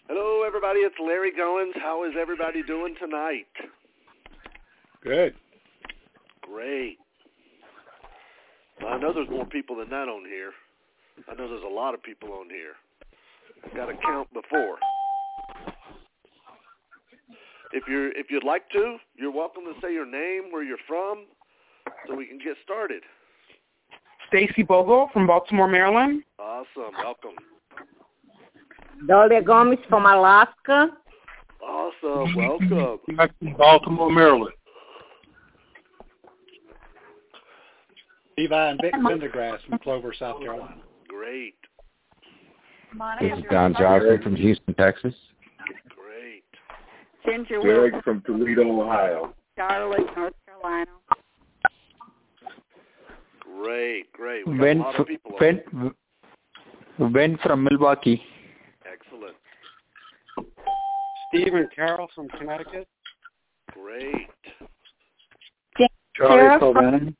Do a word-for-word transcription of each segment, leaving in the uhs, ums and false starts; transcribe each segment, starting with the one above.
Hello, everybody. It's Larry Goins. How is everybody doing tonight? Good. Great. Well, I know there's more people than that on here. I know there's a lot of people on here. I've got to count before. If you're if you'd like to, you're welcome to say your name, where you're from, so we can get started. Stacy Bogle from Baltimore, Maryland. Awesome. Welcome. Dolia Gomes from Alaska. Awesome. Welcome. From Baltimore, Maryland. Levi and Vic Pendergrass from Clover, South Carolina. Great. This is Don Johnson from Houston, Texas. Great. Ginger Greg Wilson, from Toledo, Ohio. Charlotte, North Carolina. Great, great. We got Ben, a lot of people on. Ben, Ben from Milwaukee. Excellent. Stephen Carroll from Connecticut. Great. Charlie Sylvain.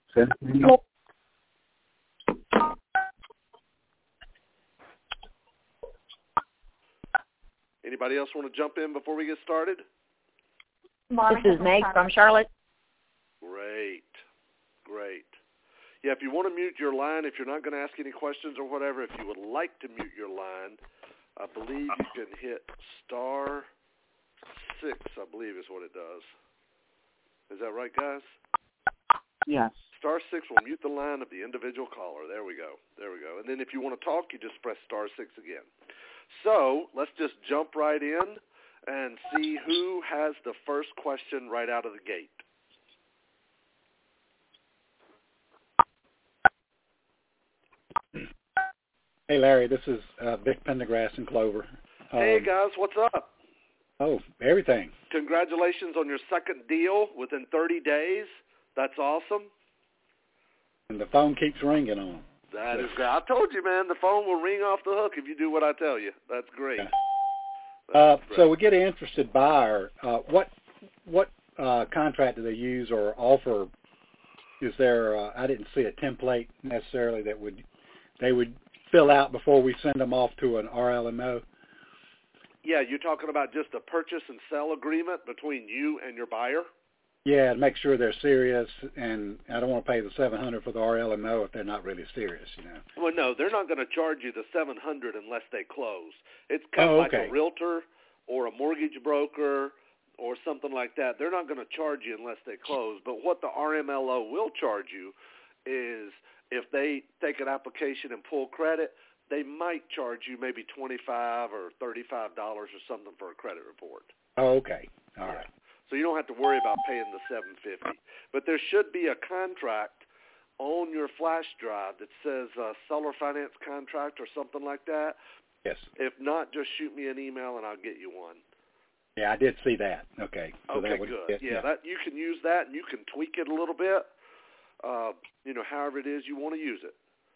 Anybody else want to jump in before we get started? This is Meg from Charlotte. Great. Great. Yeah, if you want to mute your line, if you're not going to ask any questions or whatever, if you would like to mute your line, I believe you can hit star six, I believe is what it does. Is that right, guys? Yes. Star six will mute the line of the individual caller. There we go. There we go. And then if you want to talk, you just press star six again. So let's just jump right in and see who has the first question right out of the gate. Hey, Larry, this is uh, Vic Pendergrass in Clover. Um, Hey, guys, what's up? Oh, everything. Congratulations on your second deal within thirty days. That's awesome. And the phone keeps ringing on. That is great. I told you, man, the phone will ring off the hook if you do what I tell you. That's great. Yeah. That's Uh, great. so we get an interested buyer. Uh, what what uh, contract do they use or offer? Is there? Uh, I didn't see a template necessarily that would they would fill out before we send them off to an R L M O. Yeah, you're talking about just a purchase and sell agreement between you and your buyer? Yeah, to make sure they're serious, and I don't want to pay the seven hundred for the R L M O if they're not really serious, you know. Well, no, they're not going to charge you the seven hundred unless they close. It's kind Oh, of like okay. a realtor or a mortgage broker or something like that. They're not going to charge you unless they close. But what the R M L O will charge you is if they take an application and pull credit, they might charge you maybe twenty-five dollars or thirty-five dollars or something for a credit report. Oh, okay. All right. So you don't have to worry about paying the seven hundred fifty dollars. But there should be a contract on your flash drive that says uh, seller finance contract or something like that. Yes. If not, just shoot me an email and I'll get you one. Yeah, I did see that. Okay. So Okay, that would, good. Yeah. Yeah, that you can use that and you can tweak it a little bit, uh, you know, however it is you want to use it.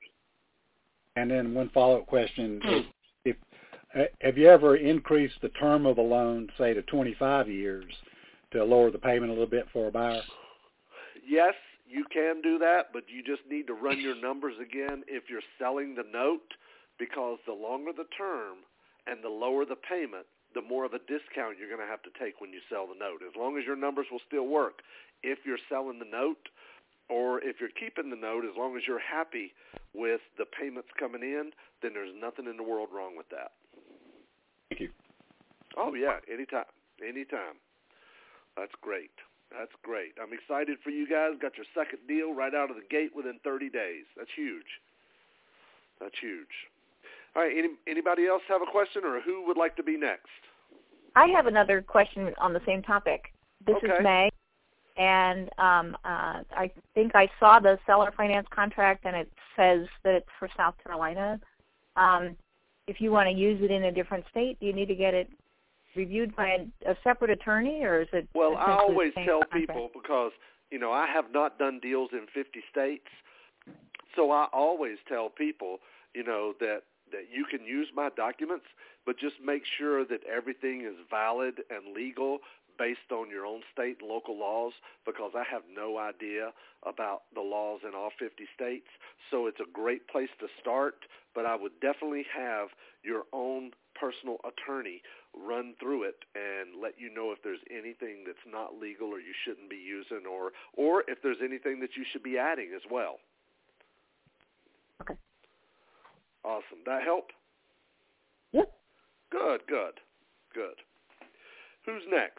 And then one follow-up question: If uh, have you ever increased the term of the loan, say to twenty-five years, to lower the payment a little bit for a buyer? Yes, you can do that, but you just need to run your numbers again if you're selling the note, because the longer the term and the lower the payment, the more of a discount you're going to have to take when you sell the note. As long as your numbers will still work. If you're selling the note or if you're keeping the note, as long as you're happy with the payments coming in, then there's nothing in the world wrong with that. Thank you. Oh, yeah, anytime, anytime. That's great. That's great. I'm excited for you guys. Got your second deal right out of the gate within thirty days. That's huge. That's huge. All right, any, anybody else have a question, or who would like to be next? I have another question on the same topic. This Okay. is May, and um, uh, I think I saw the seller finance contract, and it says that it's for South Carolina. Um, if you want to use it in a different state, do you need to get it reviewed by a, a separate attorney, or is it? Well, I essentially the always same tell contract? people, because, you know, I have not done deals in fifty states, so I always tell people, you know, that, that you can use my documents, but just make sure that everything is valid and legal based on your own state and local laws, because I have no idea about the laws in all fifty states. So it's a great place to start, but I would definitely have your own personal attorney run through it and let you know if there's anything that's not legal or you shouldn't be using, or or if there's anything that you should be adding as well. Okay. Awesome. That help? Yep. Good, good, good. Who's next?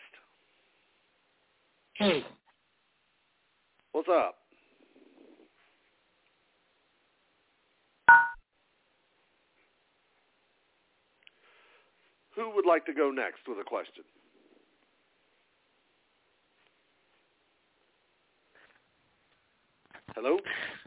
Hey. What's up? Who would like to go next with a question? Hello?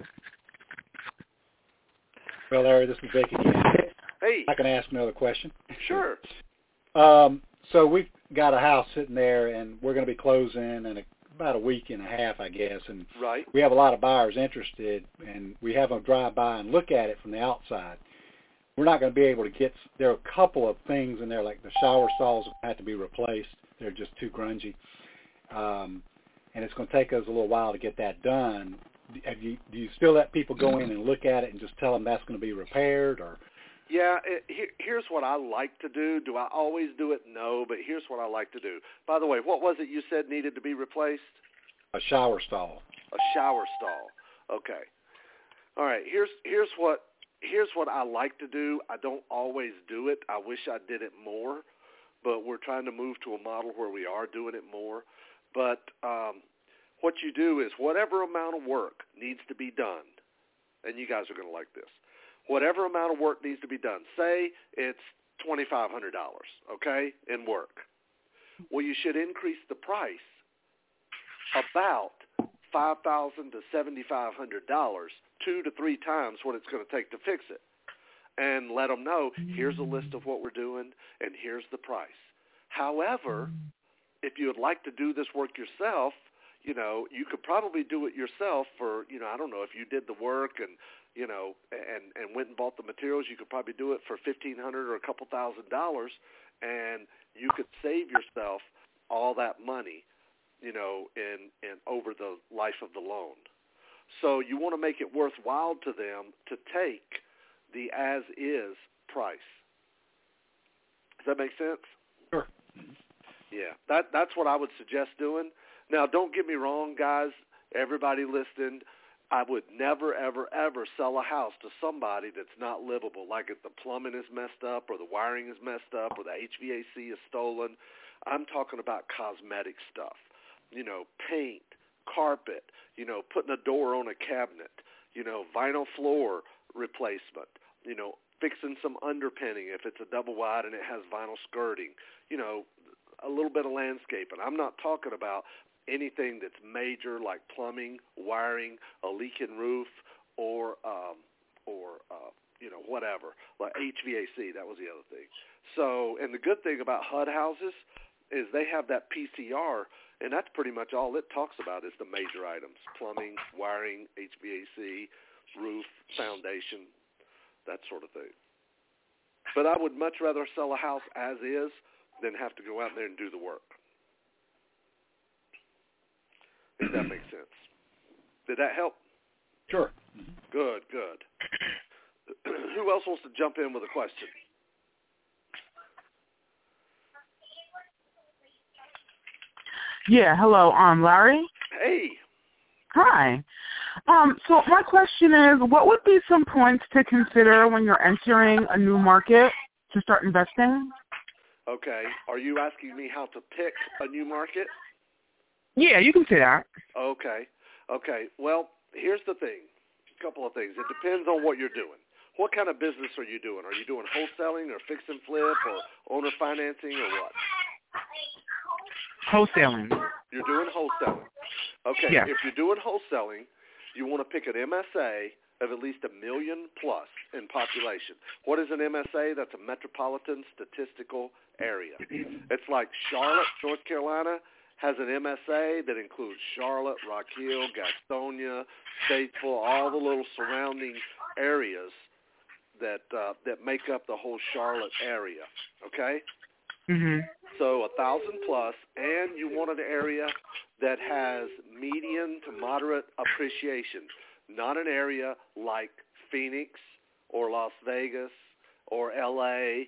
Well, Larry, this is Vic again. Hey. I can ask another question. Sure. Um, so we've got a house sitting there, and we're going to be closing in a, about a week and a half, I guess. And right. we have a lot of buyers interested, and we have them drive by and look at it from the outside. We're not going to be able to get, there are a couple of things in there, like the shower stalls have to be replaced. They're just too grungy. Um, and it's going to take us a little while to get that done. Have you, do you still let people go in and look at it and just tell them that's going to be repaired? Or? Yeah, it, here, here's what I like to do. Do I always do it? No, but here's what I like to do. By the way, what was it you said needed to be replaced? A shower stall. A shower stall. Okay. All right, here's here's what Here's what I like to do. I don't always do it. I wish I did it more, but we're trying to move to a model where we are doing it more. But um, what you do is whatever amount of work needs to be done, and you guys are going to like this, whatever amount of work needs to be done, say it's twenty-five hundred dollars, okay, in work. Well, you should increase the price about five thousand dollars to seventy-five hundred dollars, two to three times what it's going to take to fix it, and let them know, here's a list of what we're doing, and here's the price. However, if you would like to do this work yourself, you know, you could probably do it yourself for, you know, I don't know, if you did the work and, you know, and, and went and bought the materials, you could probably do it for fifteen hundred dollars or a couple thousand dollars, and you could save yourself all that money, you know, in, in over the life of the loan. So you want to make it worthwhile to them to take the as-is price. Does that make sense? Sure. Yeah, that that's what I would suggest doing. Now, don't get me wrong, guys. Everybody listening, I would never, ever, ever sell a house to somebody that's not livable, like if the plumbing is messed up or the wiring is messed up or the H V A C is stolen. I'm talking about cosmetic stuff. You know, paint, carpet, you know, putting a door on a cabinet, you know, vinyl floor replacement, you know, fixing some underpinning if it's a double wide and it has vinyl skirting, you know, a little bit of landscaping. I'm not talking about anything that's major like plumbing, wiring, a leaking roof, or, um, or uh, you know, whatever, like H V A C. That was the other thing. So, and the good thing about H U D houses is they have that P C R, and that's pretty much all it talks about is the major items: plumbing, wiring, H V A C, roof, foundation, that sort of thing. But I would much rather sell a house as is than have to go out there and do the work. If that makes sense. Did that help? Sure. Good, good. Who else wants to jump in with a question? Yeah, hello, um, Larry. Hey. Hi. Um, so my question is, what would be some points to consider when you're entering a new market to start investing? Okay. Are you asking me how to pick a new market? Yeah, you can say that. Okay. Okay. Well, here's the thing. A couple of things. It depends on what you're doing. What kind of business are you doing? Are you doing wholesaling or fix and flip or owner financing or what? Wholesaling. You're doing wholesaling. Okay. Yeah. If you're doing wholesaling, you want to pick an M S A of at least a million plus in population. What is an M S A? That's a metropolitan statistical area. It's like Charlotte, North Carolina, has an M S A that includes Charlotte, Rock Hill, Gastonia, Statesville, all the little surrounding areas that uh, that make up the whole Charlotte area. Okay? Mhm. So a thousand plus, and you want an area that has median to moderate appreciation, not an area like Phoenix or Las Vegas or L A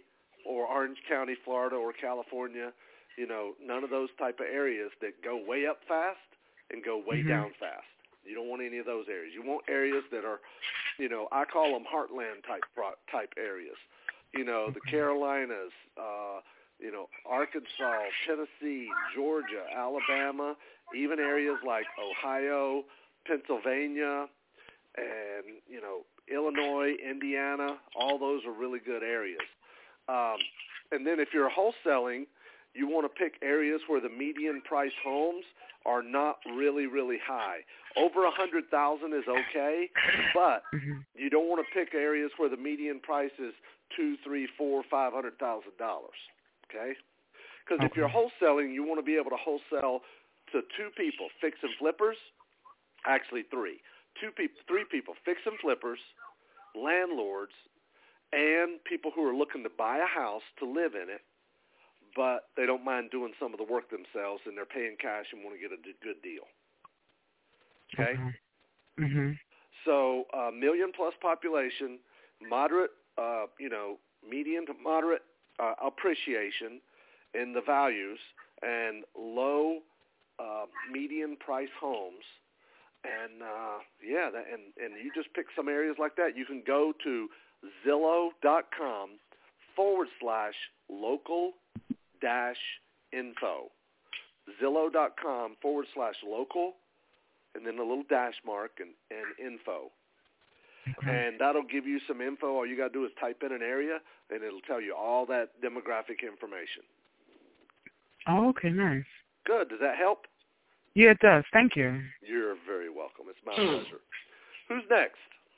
or Orange County, Florida, or California. You know, none of those type of areas that go way up fast and go way mm-hmm. down fast. You don't want any of those areas. You want areas that are, you know, I call them heartland type type areas. You know, the Carolinas, uh, you know, Arkansas, Tennessee, Georgia, Alabama, even areas like Ohio, Pennsylvania, and, you know, Illinois, Indiana. All those are really good areas. Um, and then if you're wholesaling, you want to pick areas where the median price homes are not really, really high. Over one hundred thousand dollars is okay, but mm-hmm. you don't want to pick areas where the median price is two, three, four, five hundred thousand dollars. Okay? Because okay. if you're wholesaling, you want to be able to wholesale to two people, fix and flippers. Actually, three, two people, three people, fix and flippers, landlords, and people who are looking to buy a house to live in it, but they don't mind doing some of the work themselves, and they're paying cash and want to get a good deal. Okay? Okay. Mm-hmm. So uh, million-plus population, moderate, uh, you know, median to moderate uh, appreciation in the values, and low uh, median price homes. And, uh, yeah, that, and, and you just pick some areas like that. You can go to Zillow.com forward slash local dash info. Zillow.com forward slash local, and then a little dash mark and, and info. Okay. And that'll give you some info. All you got to do is type in an area, and it'll tell you all that demographic information. Oh, okay, nice. Good. Does that help? Yeah, it does. Thank you. You're very welcome. It's my pleasure. Who's next?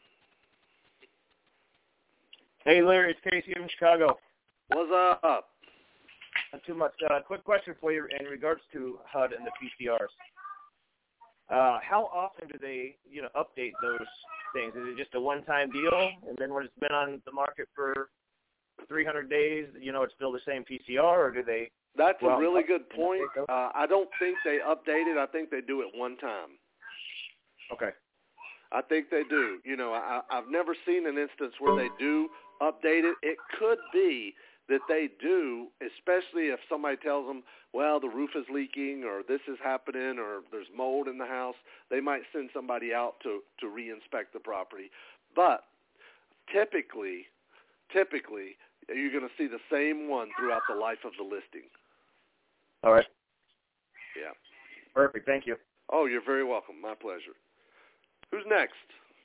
Hey, Larry, it's Casey in Chicago. What's up? Not too much. Uh, quick question for you in regards to H U D and the P C Rs. Uh, how often do they, you know, update those things? Is it just a one-time deal, and then when it's been on the market for three hundred days, you know, it's still the same P C R, or do they? That's well, a really good point. Uh, I don't think they update it. I think they do it one time. Okay. I think they do. You know, I, I've never seen an instance where they do update it. It could be that they do, especially if somebody tells them, well, the roof is leaking or this is happening or there's mold in the house. They might send somebody out to, to re-inspect the property. But typically, typically, you're going to see the same one throughout the life of the listing. All right. Yeah. Perfect. Thank you. Oh, you're very welcome. My pleasure. Who's next?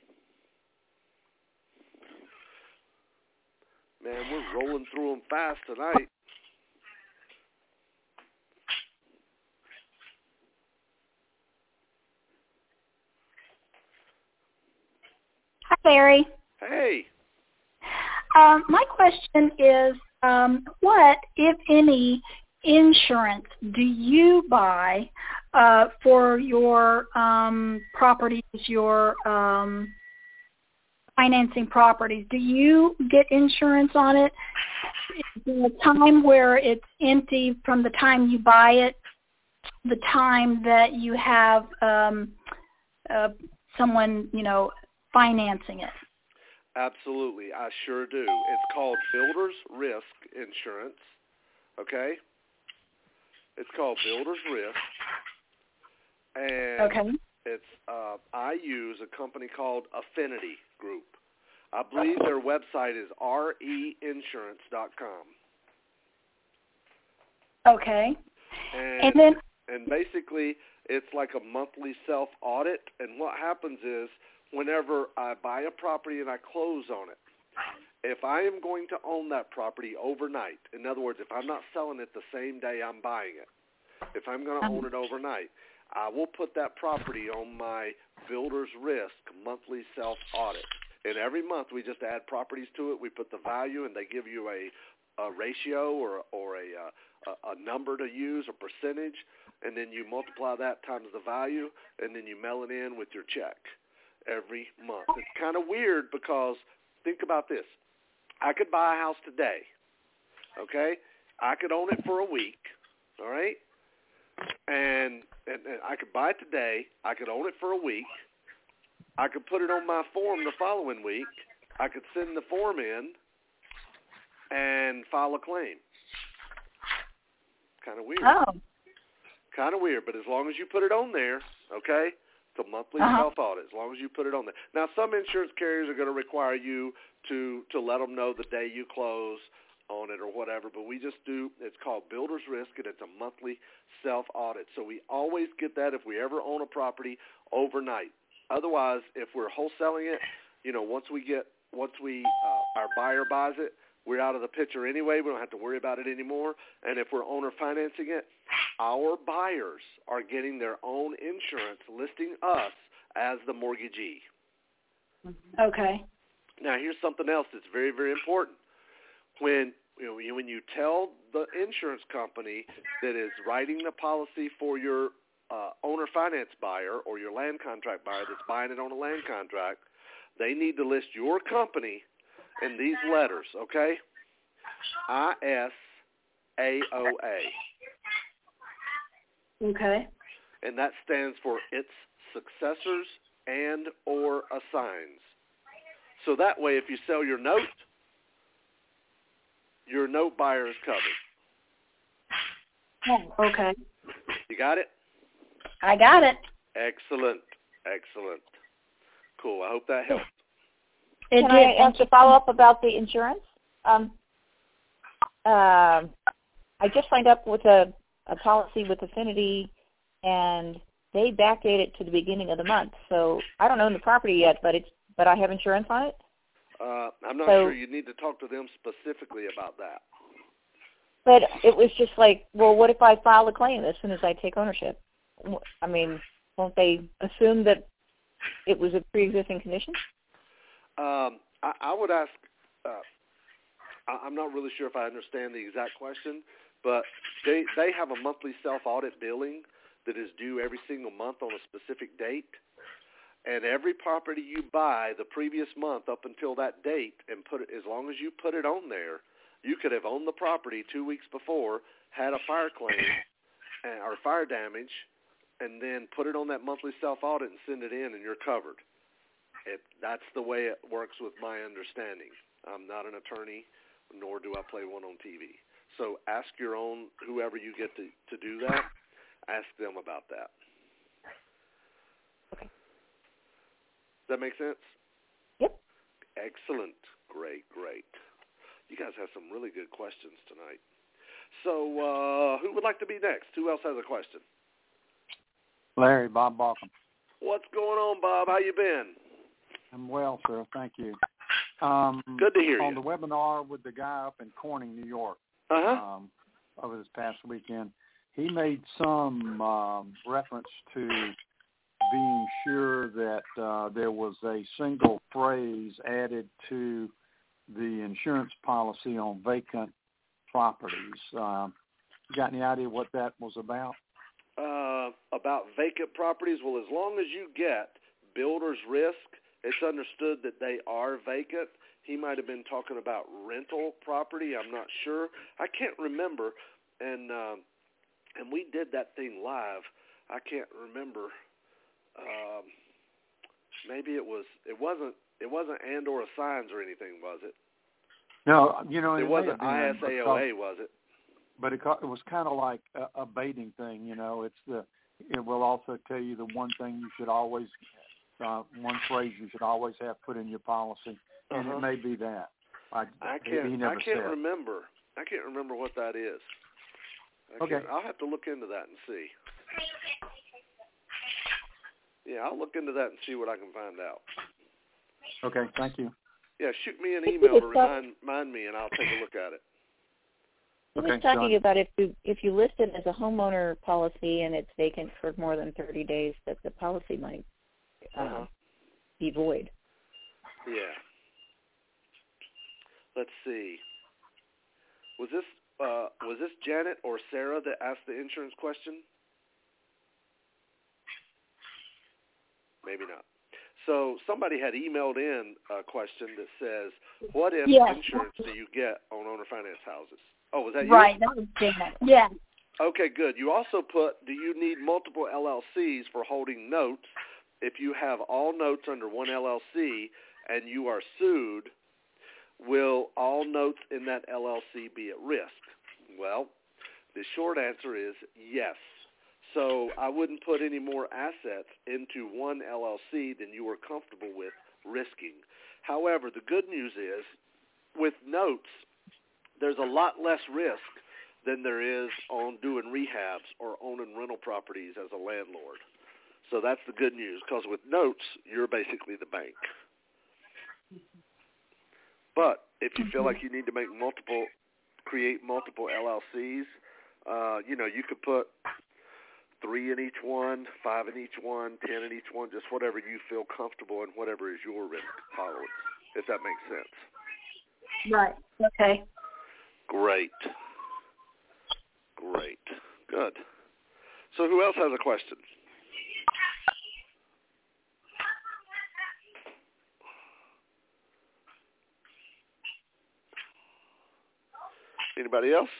Man, we're rolling through them fast tonight. Hi, Larry. Hey. Um, my question is, um, what, if any, insurance do you buy uh, for your um, properties, your um, financing properties? Do you get insurance on it? Is there a time where it's empty from the time you buy it, the time that you have um, uh, someone, you know, financing it? Absolutely, I sure do. It's called Builder's Risk Insurance, okay? It's called Builder's Risk, and okay. it's uh, I use a company called Affinity Group. I believe their website is R E insurance dot com. Okay. And, and then, and basically, it's like a monthly self-audit, and what happens is, whenever I buy a property and I close on it, if I am going to own that property overnight, in other words, if I'm not selling it the same day I'm buying it, if I'm going to own it overnight, I will put that property on my Builder's Risk monthly self-audit. And every month we just add properties to it. We put the value, and they give you a, a ratio or, or a, a, a number to use, a percentage, and then you multiply that times the value, and then you mail it in with your check every month. It's kind of weird because think about this. I could buy a house today, okay? I could own it for a week, all right? And, and, and I could buy it today. I could own it for a week. I could put it on my form the following week. I could send the form in, and file a claim. Kind of weird. Oh. Kind of weird, but as long as you put it on there, okay, it's a monthly Uh-huh. self-audit, as long as you put it on there. Now, some insurance carriers are going to require you to, to let them know the day you close on it or whatever, but we just do, it's called Builder's Risk, and it's a monthly self-audit. So we always get that if we ever own a property overnight. Otherwise, if we're wholesaling it, you know, once we get, once we, uh, our buyer buys it, we're out of the picture anyway. We don't have to worry about it anymore. And if we're owner financing it, our buyers are getting their own insurance, listing us as the mortgagee. Okay. Now, here's something else that's very, very important. When you know, when you tell the insurance company that is writing the policy for your uh, owner finance buyer or your land contract buyer that's buying it on a land contract, they need to list your company in these letters, okay? I S A O A. Okay. And that stands for its successors and or assigns. So that way, if you sell your note, your note buyer is covered. Oh, okay. You got it? I got it. Excellent. Excellent. Cool. I hope that helped. It Can did. I ask a follow-up about the insurance? Um, uh, I just signed up with a, a policy with Affinity, and they backdate it to the beginning of the month. So I don't own the property yet, but it's but I have insurance on it. Uh, I'm not so, sure. You need to talk to them specifically about that. But it was just like, well, what if I file a claim as soon as I take ownership? I mean, won't they assume that it was a pre-existing condition? Um, I, I would ask, uh, I, I'm not really sure if I understand the exact question, but they, they have a monthly self-audit billing that is due every single month on a specific date. And every property you buy the previous month up until that date, and put it, as long as you put it on there, you could have owned the property two weeks before, had a fire claim and, or fire damage, and then put it on that monthly self-audit and send it in, and you're covered. It, that's the way it works with my understanding. I'm not an attorney, nor do I play one on T V. So ask your own, whoever you get to, to do that, ask them about that. Okay. Does that make sense? Yep. Excellent. Great, great. You guys have some really good questions tonight. So uh, who would like to be next? Who else has a question? Larry, Bob Balcom. What's going on, Bob? How you been? I'm well, sir. Thank you. Um, Good to hear on you. the webinar with the guy up in Corning, New York, Uh-huh. um, over this past weekend, he made some um, reference to being sure that uh, there was a single phrase added to the insurance policy on vacant properties. Uh, you got any idea what that was about? Uh, about vacant properties, well, as long as you get builder's risk, it's understood that they are vacant. He might have been talking about rental property. I'm not sure. I can't remember. And um, and we did that thing live. I can't remember. Um, maybe it was. It wasn't. It wasn't and or assigns or anything, was it? No, you know, it, it wasn't may I S have been A O A, because, was it? But it, it was kind of like a, a baiting thing. You know, it's the. It will also tell you the one thing you should always, uh, one phrase you should always have put in your policy, and Uh-huh. it may be that. I, I he can't. never I can't said. remember. I can't remember what that is. I Okay. can't, I'll have to look into that and see. Yeah, I'll look into that and see what I can find out. Okay, thank you. Yeah, shoot me an email to remind, remind me, and I'll take a look at it. He Okay, was talking done. about if you if you list it as a homeowner policy and it's vacant for more than thirty days, that the policy might uh, Uh-huh. be void. Yeah. Let's see. Was this uh, was this Janet or Sarah that asked the insurance question? Maybe not. So somebody had emailed in a question that says, what if Yes. insurance do you get on owner finance houses? Oh, was that you? Right, that was Janet. Yeah. Okay, good. You also put, do you need multiple L L Cs for holding notes? If you have all notes under one L L C and you are sued, will all notes in that L L C be at risk? Well, the short answer is yes. So I wouldn't put any more assets into one L L C than you were comfortable with risking. However, the good news is with notes, there's a lot less risk than there is on doing rehabs or owning rental properties as a landlord. So that's the good news, because with notes, you're basically the bank. But if you feel like you need to make multiple, create multiple L L Cs, uh, you know, you could put three in each one, five in each one, ten in each one, just whatever you feel comfortable and whatever is your risk tolerance, if that makes sense. Right. Okay. Great. Great. Good. So who else has a question? Anybody else?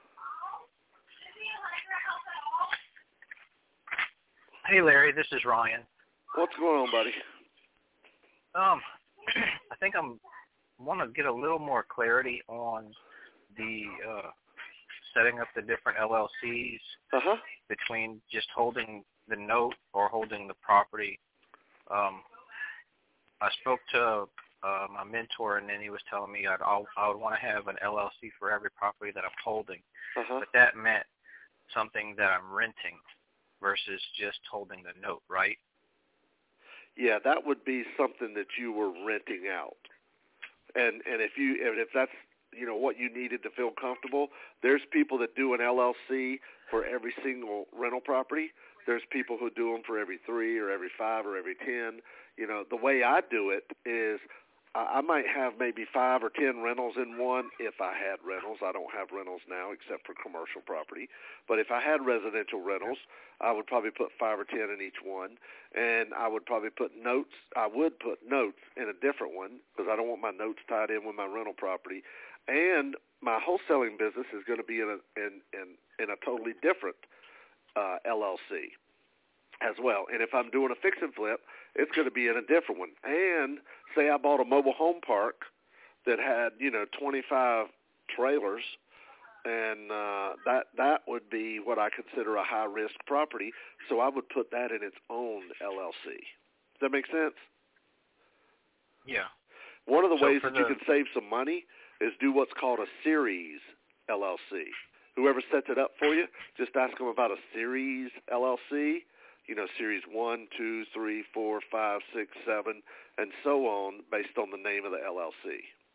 Hey, Larry, this is Ryan. What's going on, buddy? Um, I think I'm want to get a little more clarity on the uh, setting up the different L L Cs uh-huh. between just holding the note or holding the property. Um, I spoke to uh, my mentor, and then he was telling me I'd, I'll, I would want to have an L L C for every property that I'm holding. Uh-huh. But that meant something that I'm renting versus just holding the note, right? Yeah, that would be something that you were renting out. And and if you and if that's, you know, what you needed to feel comfortable, there's people that do an L L C for every single rental property. There's people who do them for every three or every five or every ten. You know, the way I do it is I might have maybe five or ten rentals in one if I had rentals. I don't have rentals now except for commercial property. But if I had residential rentals, I would probably put five or ten in each one. And I would probably put notes. I would put notes in a different one because I don't want my notes tied in with my rental property. And my wholesaling business is going to be in a, in, in, in a totally different uh, L L C as well. And if I'm doing a fix and flip, it's going to be in a different one. And say I bought a mobile home park that had, you know, twenty-five trailers, and uh, that that would be what I consider a high-risk property, so I would put that in its own L L C. Does that make sense? Yeah. One of the so ways that the... you can save some money is do what's called a series L L C. Whoever sets it up for you, just ask them about a series L L C. You know, series one, two, three, four, five, six, seven, and so on, based on the name of the L L C.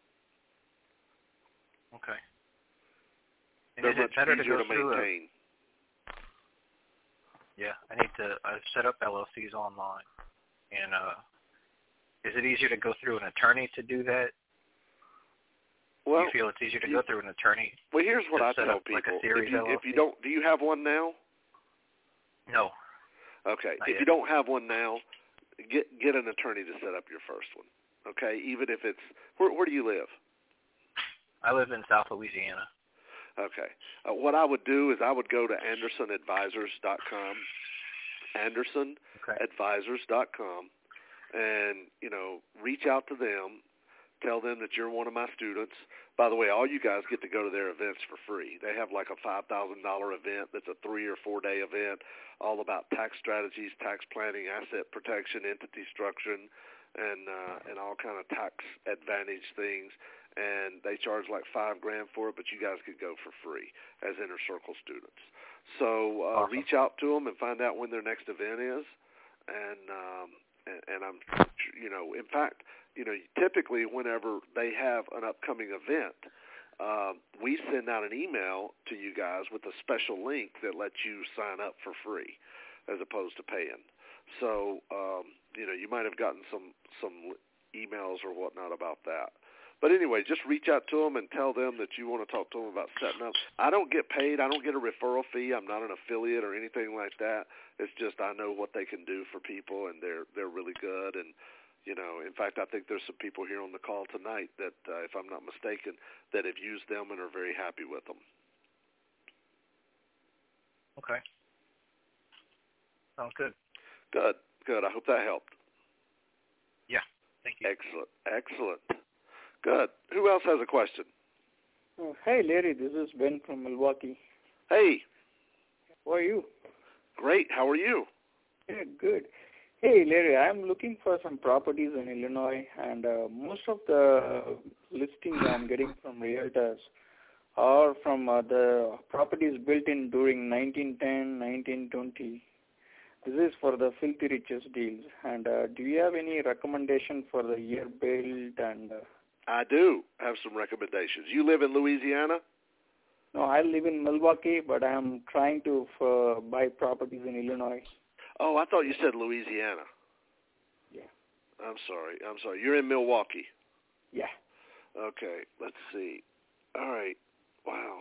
Okay. And They're is it much better to easier go to through maintain. A, yeah, I need to. I've set up L L Cs online, and uh, is it easier to go through an attorney to do that? Well, do you feel it's easier to you, go through an attorney? Well, here's what I tell people: like a series if, you, L L C? if you don't, do you have one now? No. Okay. Not if yet. you don't have one now, get get an attorney to set up your first one. Okay, even if it's where where do you live? I live in South Louisiana. Okay. Uh, what I would do is I would go to anderson advisors dot com, anderson advisors dot com, and, you know, reach out to them, tell them that you're one of my students. By the way, all you guys get to go to their events for free. They have like a five thousand dollars event that's a three- or four-day event all about tax strategies, tax planning, asset protection, entity structure, and uh, and all kind of tax advantage things. And they charge like five grand for it, but you guys could go for free as Inner Circle students. So uh, Awesome. reach out to them and find out when their next event is. And, um, and and I'm, you know, in fact, you know, typically whenever they have an upcoming event, uh, we send out an email to you guys with a special link that lets you sign up for free as opposed to paying. So, um, you know, you might have gotten some, some emails or whatnot about that. But anyway, just reach out to them and tell them that you want to talk to them about setting up. I don't get paid. I don't get a referral fee. I'm not an affiliate or anything like that. It's just I know what they can do for people, and they're they're really good. And, you know, in fact, I think there's some people here on the call tonight that, uh, if I'm not mistaken, that have used them and are very happy with them. Okay. Sounds good. Good, good. I hope that helped. Yeah, thank you. Excellent, excellent. Good. Who else has a question? Oh, hey, Larry. This is Ben from Milwaukee. Hey. How are you? Great. How are you? Yeah, good. Hey, Larry, I'm looking for some properties in Illinois, and uh, most of the listings I'm getting from realtors are from uh, the properties built in during nineteen ten, nineteen twenty. This is for the filthy riches deals. And uh, do you have any recommendation for the year built? And uh, I do have some recommendations. You live in Louisiana? No, I live in Milwaukee, but I'm trying to uh, buy properties in Illinois. Oh, I thought you said Louisiana. Yeah. I'm sorry. I'm sorry. You're in Milwaukee. Yeah. Okay. Let's see. All right. Wow.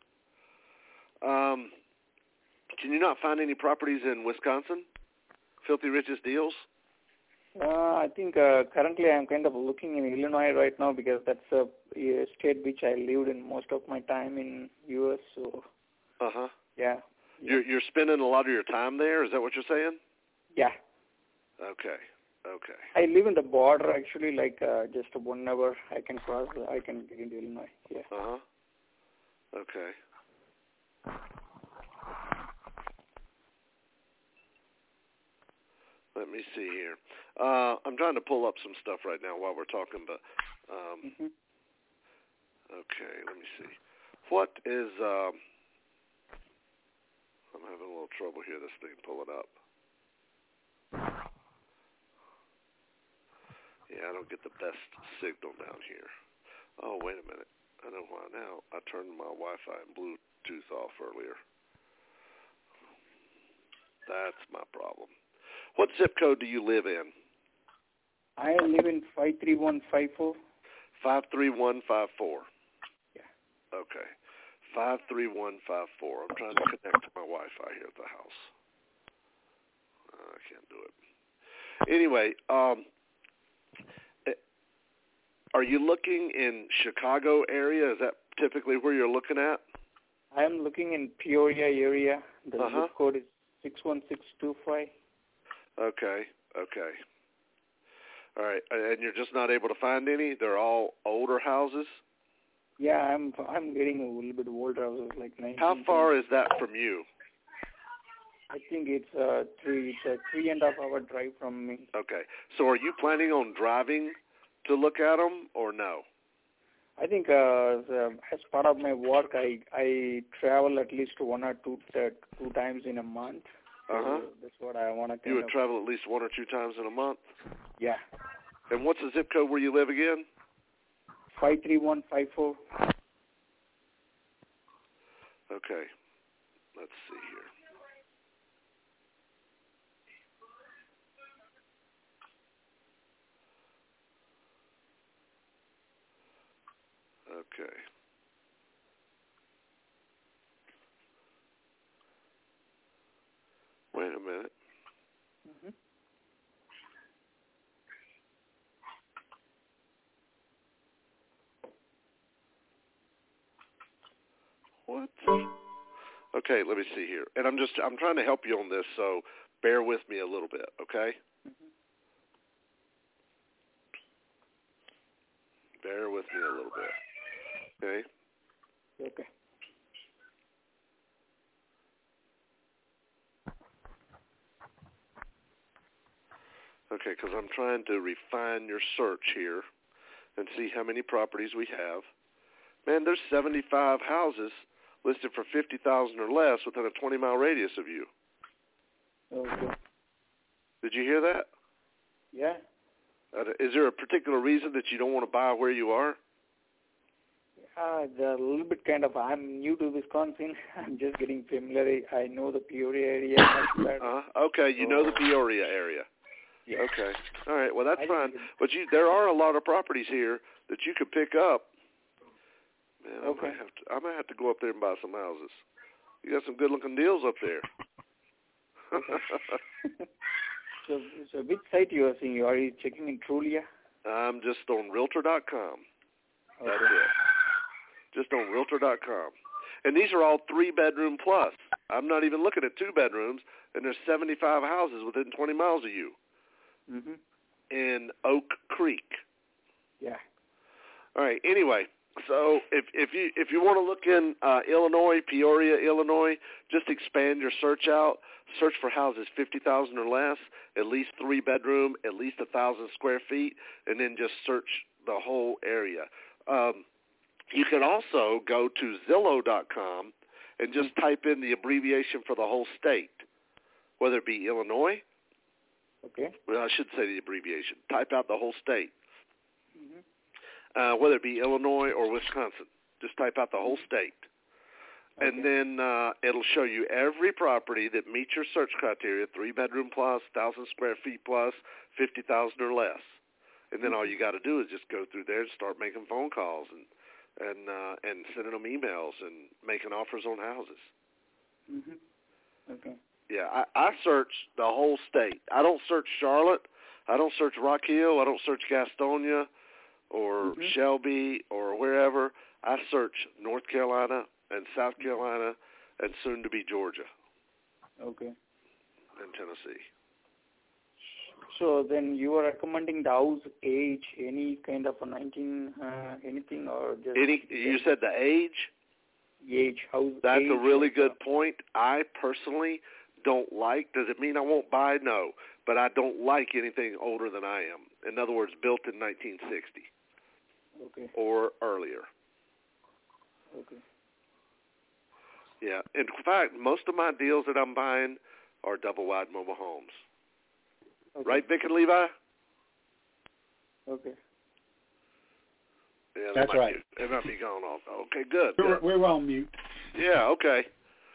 Um, can you not find any properties in Wisconsin? Filthy Riches deals? Uh, I think uh, currently I'm kind of looking in Illinois right now because that's a, a state which I lived in most of my time in U S. So. Uh huh. Yeah. You're you're spending a lot of your time there. Is that what you're saying? Yeah. Okay. Okay. I live in the border actually, like uh, just one hour I can cross. I can get into Illinois. Yeah. Uh huh. Okay. Let me see here. Uh, I'm trying to pull up some stuff right now while we're talking, but um, mm-hmm. Okay. Let me see. What is? Um, I'm having a little trouble here. This thing pulling up. Yeah, I don't get the best signal down here. Oh, wait a minute. I know why now. I turned my Wi-Fi and Bluetooth off earlier. That's my problem. What zip code do you live in? I live in five three one five four. five three one five four. Yeah. Okay. five three one five four. I'm trying to connect to my Wi-Fi here at the house. Uh, I can't do it. Anyway, um, are you looking in Chicago area? Is that typically where you're looking at? I'm looking in Peoria area. The uh-huh. zip code is six one six two five. Okay, okay. All right, and you're just not able to find any? They're all older houses? Yeah, I'm I'm getting a little bit older houses, like nineteen. How far is that from you? I think it's uh three it's a three and a half hour drive from me. Okay, so are you planning on driving to look at them or no? I think uh, as part of my work, I I travel at least one or two uh, two times in a month. So uh-huh. That's what I want to. You would travel at least one or two times in a month? Yeah. And what's the zip code where you live again? five three one five four. Okay. Let's see here. Okay. Wait a minute. Mm-hmm. What? Okay, let me see here. And I'm just I'm trying to help you on this, so bear with me a little bit, okay? Mm-hmm. Bear with me a little bit. Okay? Okay. Okay, because I'm trying to refine your search here and see how many properties we have. Man, there's seventy-five houses listed for fifty thousand dollars or less within a twenty-mile radius of you. Okay. Did you hear that? Yeah. Uh, is there a particular reason that you don't want to buy where you are? Uh, the little bit kind of, I'm new to Wisconsin. I'm just getting familiar. I know the Peoria area much better. Uh, okay, you know the Peoria area. Yeah. Okay. All right, well, that's I fine. But you, there are a lot of properties here that you could pick up. Man, I, okay. might have to, I might have to go up there and buy some houses. You got some good-looking deals up there. so, so which site you are seeing? Are you checking in Trulia? I'm just on Realtor dot com. Okay. That's it. Just on Realtor dot com. And these are all three-bedroom plus. I'm not even looking at two bedrooms, and there's seventy-five houses within twenty miles of you mm-hmm. in Oak Creek. Yeah. All right. Anyway, so if if you if you want to look in uh, Illinois, Peoria, Illinois, just expand your search out. Search for houses fifty thousand or less, at least three bedroom, at least a thousand square feet, and then just search the whole area. Um, you can also go to Zillow dot com and just type in the abbreviation for the whole state, whether it be Illinois. Okay. Well, I should say the abbreviation. Type out the whole state, Mm-hmm. uh, whether it be Illinois or Wisconsin. Just type out the whole state. Okay. And then uh, it'll show you every property that meets your search criteria, three-bedroom plus, one thousand square feet plus, fifty thousand or less. And then all you got to do is just go through there and start making phone calls and and uh, and sending them emails and making offers on houses. Mm-hmm. Okay. Yeah, I, I search the whole state. I don't search Charlotte. I don't search Rock Hill. I don't search Gastonia or Mm-hmm. Shelby or wherever. I search North Carolina and South Carolina and soon to be Georgia. Okay. And Tennessee. So then you are recommending the house age, any kind of a nineteen, uh, anything or just... Any? You said the age? Age, house That's age. a really good point. I personally don't like, does it mean I won't buy? No. But I don't like anything older than I am. In other words, built in nineteen sixty. Okay. Or earlier. Okay. Yeah. In fact, most of my deals that I'm buying are double-wide mobile homes. Okay. Right, Vic and Levi? Okay. Yeah, That's might right. Be, it might be going off. Okay, good. We're, good. we're on mute. Yeah, okay.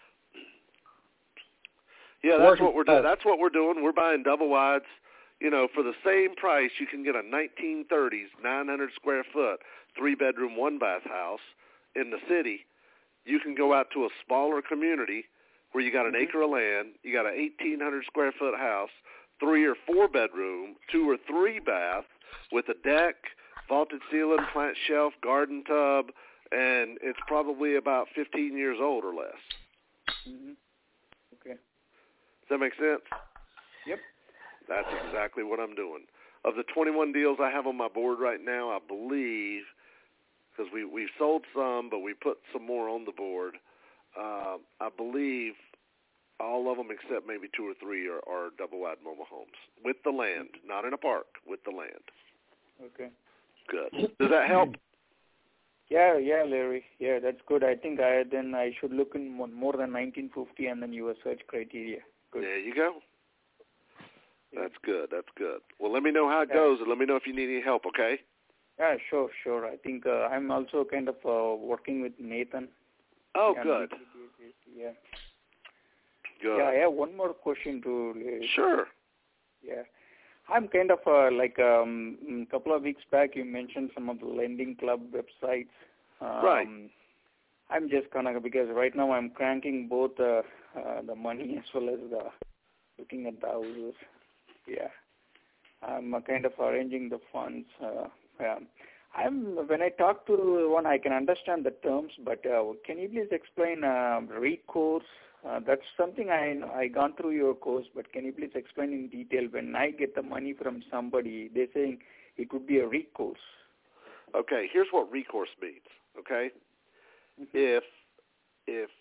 Yeah, that's Working what we're doing. fast. That's what we're doing. We're buying double wides. You know, for the same price, you can get a nineteen thirties, nine hundred square foot, three bedroom, one bath house in the city. You can go out to a smaller community where you got an Mm-hmm. acre of land, you got an eighteen hundred square foot house, three or four bedroom, two or three bath with a deck, vaulted ceiling, plant shelf, garden tub, and it's probably about fifteen years old or less. Mm-hmm. Okay. Does that make sense? Yep. That's exactly what I'm doing. Of the twenty-one deals I have on my board right now, I believe, because we, we've sold some, but we put some more on the board, uh, I believe all of them except maybe two or three are, are double-wide mobile homes with the land, not in a park, with the land. Okay. Good. Does that help? Yeah, yeah, Larry. Yeah, that's good. I think I then I should look in more, more than nineteen fifty and then your search criteria. Good. There you go. That's good. That's good. Well, let me know how it Yeah. goes, and let me know if you need any help, okay? Yeah, sure, sure. I think uh, I'm also kind of uh, working with Nathan. Oh, on good. weekly basis. Yeah. Good. Yeah, I have one more question to. Uh, Sure. Yeah. I'm kind of uh, like um, a couple of weeks back you mentioned some of the lending club websites. Um, Right. I'm just kind of, because right now I'm cranking both uh, uh, the money as well as the looking at the houses. Yeah. I'm uh, kind of arranging the funds. Uh, yeah. I'm when I talk to one, I can understand the terms, but uh, can you please explain uh, recourse? Uh, that's something I I gone through your course, but can you please explain in detail? When I get the money from somebody, they're saying it would be a recourse. Okay, here's what recourse means, okay? Mm-hmm. If if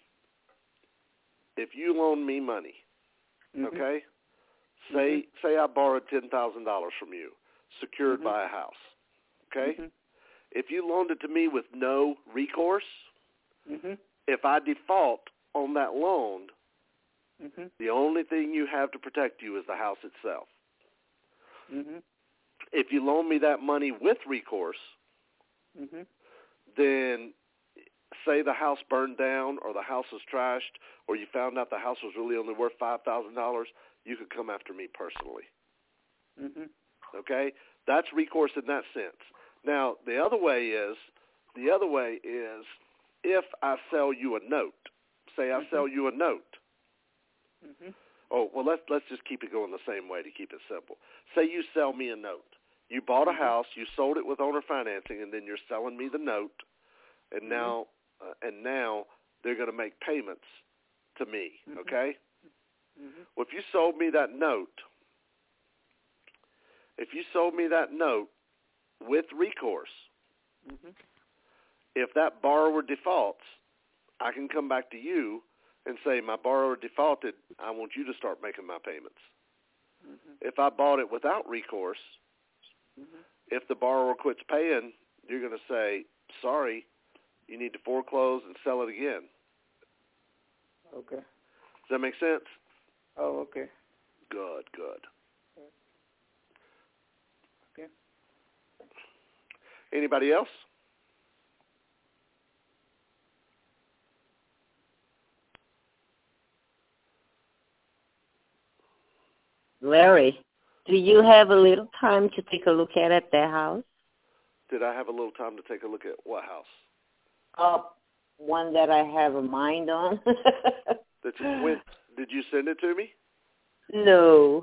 if you loan me money, Mm-hmm. okay? Say say I borrowed ten thousand dollars from you, secured Mhm. by a house, okay? Mhm. If you loaned it to me with no recourse, Mhm. if I default on that loan, Mhm. the only thing you have to protect you is the house itself. Mhm. If you loan me that money with recourse, Mhm. then say the house burned down or the house was trashed or you found out the house was really only worth five thousand dollars, you could come after me personally. Mhm. Okay? That's recourse in that sense. Now, the other way is, the other way is if I sell you a note. Say I Mhm. sell you a note. Mhm. Oh, well, let's let's just keep it going the same way to keep it simple. Say you sell me a note. You bought a Mhm. house, you sold it with owner financing, and then you're selling me the note, and Mhm. now uh, and now they're going to make payments to me. Mhm. Okay? Mhm. Well, if you sold me that note, if you sold me that note with recourse, Mm-hmm. If that borrower defaults, I can come back to you and say, my borrower defaulted, I want you to start making my payments. Mm-hmm. If I bought it without recourse, mm-hmm. if the borrower quits paying, you're going to say, sorry, you need to foreclose and sell it again. Okay. Does that make sense? Oh, okay. Good, good. Okay. Anybody else? Larry, do you have a little time to take a look at it, that house? Did I have a little time to take a look at what house? Uh, one that I have a mind on. That you went, did you send it to me? No.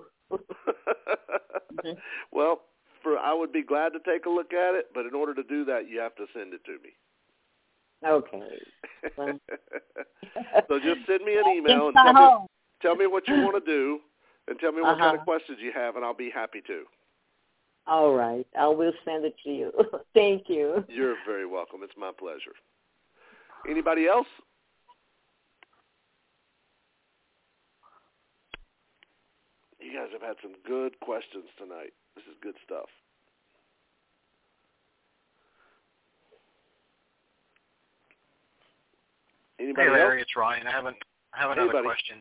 Well, for I would be glad to take a look at it, but in order to do that, you have to send it to me. Okay. Well. So just send me an email and tell me, tell me what you want to do, and tell me what uh-huh. kind of questions you have, and I'll be happy to. All right. I will send it to you. Thank you. You're very welcome. It's my pleasure. Anybody else? You guys have had some good questions tonight. This is good stuff. Anybody hey Larry, else? It's Ryan. I have, an, I have Hey, another buddy. question.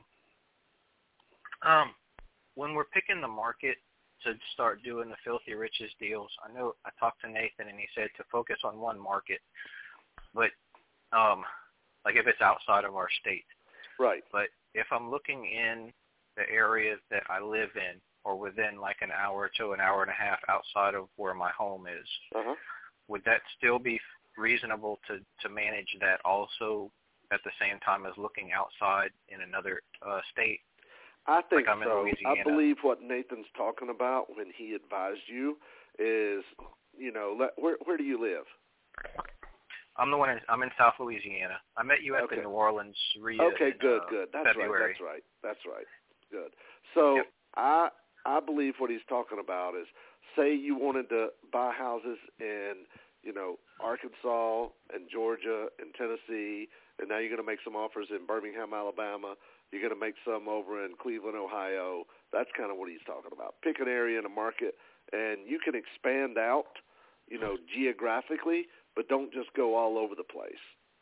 Um, when we're picking the market to start doing the Filthy Riches deals, I know I talked to Nathan and he said to focus on one market, but um, like if it's outside of our state. Right. But if I'm looking in the areas that I live in or within like an hour to an hour and a half outside of where my home is, uh-huh. would that still be reasonable to, to manage that also at the same time as looking outside in another uh, state? I think like I'm in so. Louisiana. I believe what Nathan's talking about when he advised you is, you know, let, where where do you live? I'm the one. In, I'm in South Louisiana. I met you at Okay. the New Orleans RIA. Okay, in, good, uh, good. That's February. right. That's right. That's right. Good. So Yep. I I believe what he's talking about is, say you wanted to buy houses in, you know, Arkansas and Georgia and Tennessee, and now you're going to make some offers in Birmingham, Alabama. You're going to make some over in Cleveland, Ohio. That's kind of what he's talking about. Pick an area in a market, and you can expand out, you know, geographically, but don't just go all over the place.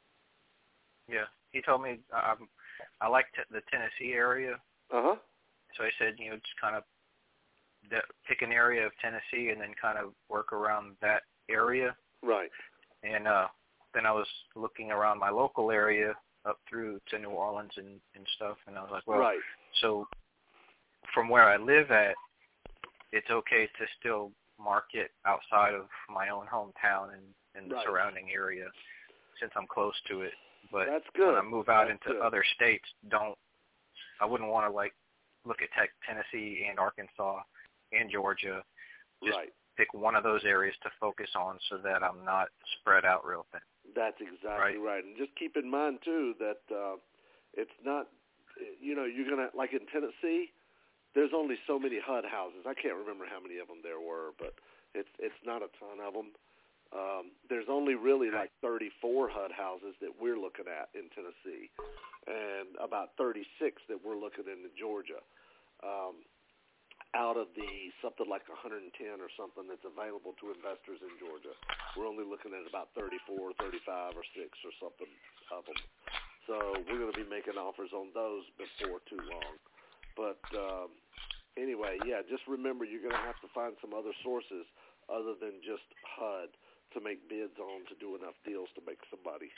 Yeah, he told me um, I like t- the Tennessee area. Uh-huh. So he said, you know, just kind of de- pick an area of Tennessee and then kind of work around that area. Right. And uh, then I was looking around my local area up through to New Orleans and, and stuff, and I was like, well, right. So from where I live at, it's okay to still market outside of my own hometown and, and the right. surrounding area since I'm close to it. But That's good. when I move out That's into good. other states, don't I wouldn't want to like look at tech, Tennessee and Arkansas and Georgia. Just right. pick one of those areas to focus on so that I'm not spread out real thin. That's exactly right. right. And just keep in mind, too, that uh, it's not, you know, you're going to, like in Tennessee, there's only so many H U D houses. I can't remember how many of them there were, but it's it's not a ton of them. Um, there's only really like thirty-four H U D houses that we're looking at in Tennessee, and about thirty-six that we're looking in Georgia. Um, out of the something like one hundred ten or something that's available to investors in Georgia, we're only looking at about thirty-four, thirty-five, or six or something of them. So we're going to be making offers on those before too long. But um, anyway, yeah, just remember you're going to have to find some other sources other than just H U D to make bids on to do enough deals to make somebody.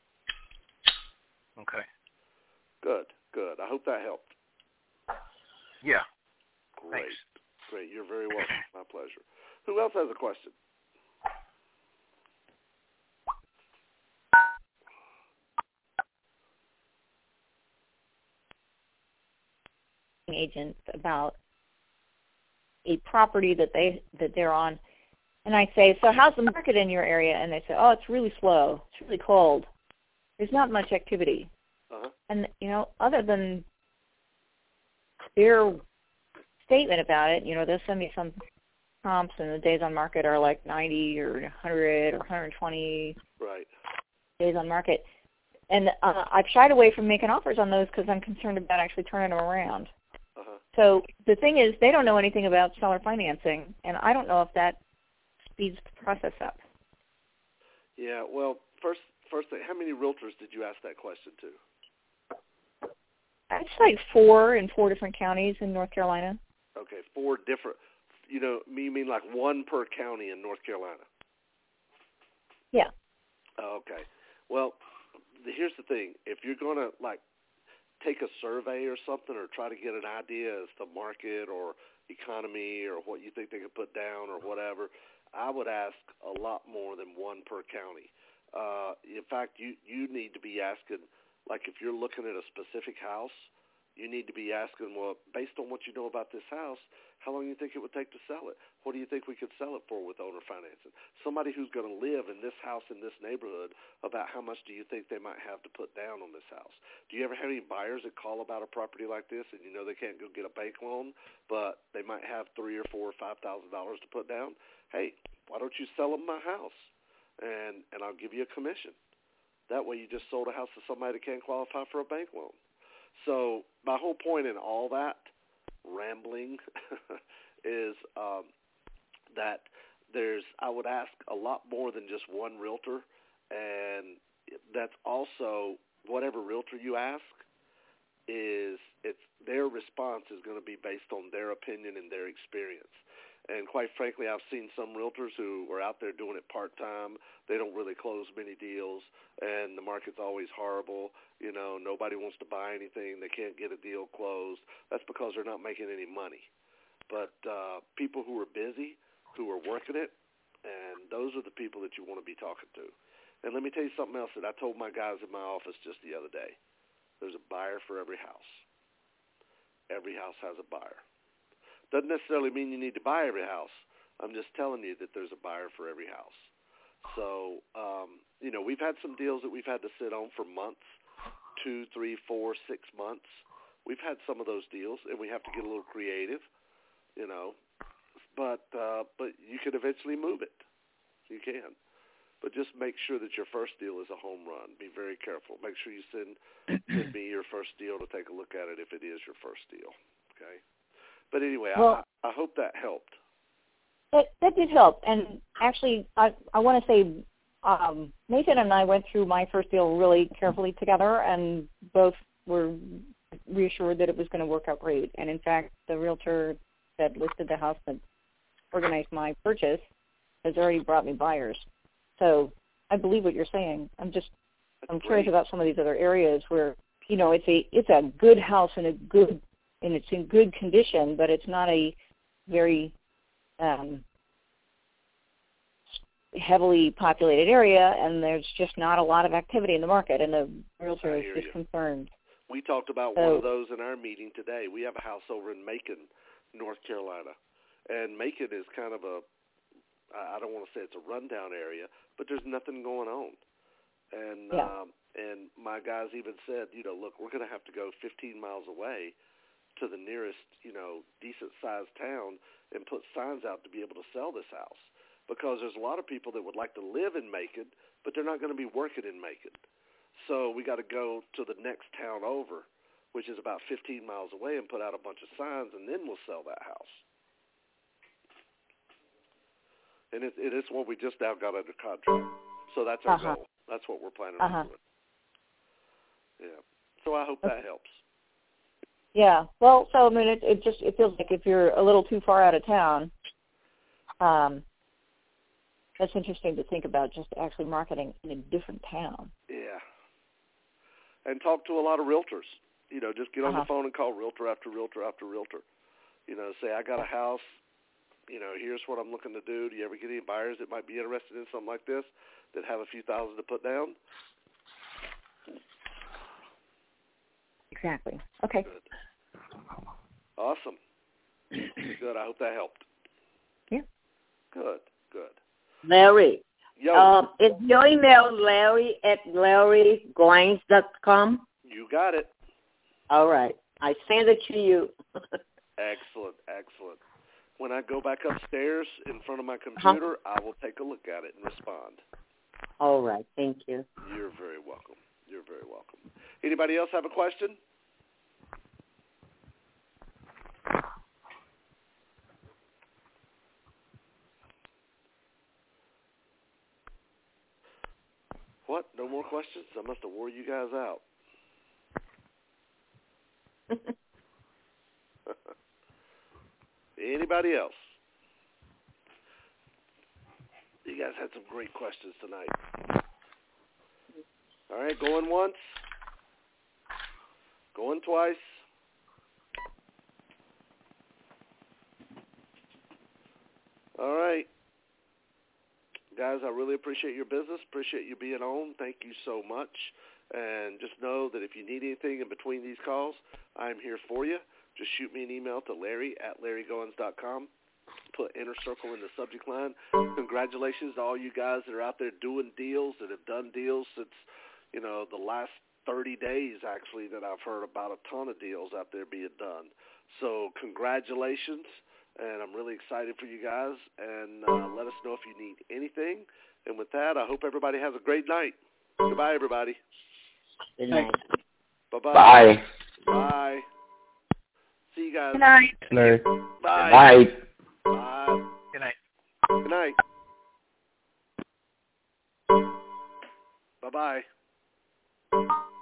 Okay. Good, good. I hope that helped. Yeah. Great. Thanks. Great. You're very welcome. My pleasure. Who else has a question? Agent about a property that they that they're on, and I say, so how's the market in your area? And they say, oh, it's really slow. It's really cold. There's not much activity. Uh-huh. And you know, other than their statement about it, you know, they'll send me some comps and the days on market are like ninety or one hundred or one hundred twenty right. days on market. And uh, I've shied away from making offers on those because I'm concerned about actually turning them around. Uh-huh. So the thing is, they don't know anything about seller financing, and I don't know if that speeds the process up. Yeah, well, first, first thing, how many realtors did you ask that question to? It's like four in four different counties in North Carolina. Okay, four different, you know, you mean like one per county in North Carolina? Yeah. Okay. Well, here's the thing. If you're going to, like, take a survey or something or try to get an idea as to market or economy or what you think they could put down or whatever, I would ask a lot more than one per county. Uh, in fact, you, you need to be asking, like if you're looking at a specific house, you need to be asking, well, based on what you know about this house, how long do you think it would take to sell it? What do you think we could sell it for with owner financing? Somebody who's going to live in this house in this neighborhood, about how much do you think they might have to put down on this house? Do you ever have any buyers that call about a property like this and you know they can't go get a bank loan, but they might have three or four or five thousand dollars to put down? Hey, why don't you sell them my house, and and I'll give you a commission. That way, you just sold a house to somebody that can't qualify for a bank loan. So my whole point in all that rambling is um, that there's, I would ask a lot more than just one realtor, and that's also whatever realtor you ask is it's their response is going to be based on their opinion and their experience. And quite frankly, I've seen some realtors who are out there doing it part-time. They don't really close many deals, and the market's always horrible. You know, nobody wants to buy anything. They can't get a deal closed. That's because they're not making any money. But uh, people who are busy, who are working it, and those are the people that you want to be talking to. And let me tell you something else that I told my guys in my office just the other day. There's a buyer for every house. Every house has a buyer. Doesn't necessarily mean you need to buy every house. I'm just telling you that there's a buyer for every house. So, um, you know, we've had some deals that we've had to sit on for months, two, three, four, six months. We've had some of those deals, and we have to get a little creative, you know. But uh, but you can eventually move it. You can. But just make sure that your first deal is a home run. Be very careful. Make sure you send, send me your first deal to take a look at it if it is your first deal, okay? But anyway, well, I, I hope that helped. That, that did help. And actually, I, I want to say um, Nathan and I went through my first deal really carefully together, and both were reassured that it was going to work out great. And, in fact, the realtor that listed the house that organized my purchase has already brought me buyers. So I believe what you're saying. I'm just That's I'm curious great. about some of these other areas where, you know, it's a it's a good house and a good and it's in good condition, but it's not a very um, heavily populated area, and there's just not a lot of activity in the market, and the realtor is just you. concerned. We talked about so, one of those in our meeting today. We have a house over in Macon, North Carolina, and Macon is kind of a, I don't want to say it's a rundown area, but there's nothing going on. And yeah. um, and my guys even said, you know, look, we're going to have to go fifteen miles away to the nearest, you know, decent-sized town and put signs out to be able to sell this house, because there's a lot of people that would like to live in Macon, but they're not going to be working in Macon. So we got to go to the next town over, which is about fifteen miles away, and put out a bunch of signs, and then we'll sell that house. And it, it is what we just now got under contract. So that's our uh-huh. goal. That's what we're planning uh-huh. on doing. Yeah. So I hope that helps. Yeah. Well, so I mean, it, it just it feels like if you're a little too far out of town, um, that's interesting to think about, just actually marketing in a different town. Yeah. And talk to a lot of realtors. You know, just get on uh-huh. the phone and call realtor after realtor after realtor. You know, say, I got a house. You know, here's what I'm looking to do. Do you ever get any buyers that might be interested in something like this that have a few thousand to put down? Exactly. Okay. Good. Awesome. Good. I hope that helped. Yeah. Good. Good. Larry. Yo. Um, is your email Larry at larry goines dot com? You got it. All right. I send it to you. Excellent. Excellent. when I go back upstairs in front of my computer, uh-huh. I will take a look at it and respond. All right. Thank you. You're very welcome. You're very welcome. Anybody else have a question? What? No more questions? I must have wore you guys out. Anybody else? You guys had some great questions tonight. All right, going once. Going twice. All right. Guys, I really appreciate your business. Appreciate you being on. Thank you so much. And just know that if you need anything in between these calls, I'm here for you. Just shoot me an email to Larry at larry goins dot com. Put Inner Circle in the subject line. Congratulations to all you guys that are out there doing deals, that have done deals since, you know, the last thirty days, actually, that I've heard about a ton of deals out there being done. So congratulations, and I'm really excited for you guys. And uh, let us know if you need anything. And with that, I hope everybody has a great night. Goodbye, everybody. Good night. Bye-bye. Bye. Bye. See you guys. Good night. Good night. Bye. Bye. Bye. Good night. Good night. Bye-bye.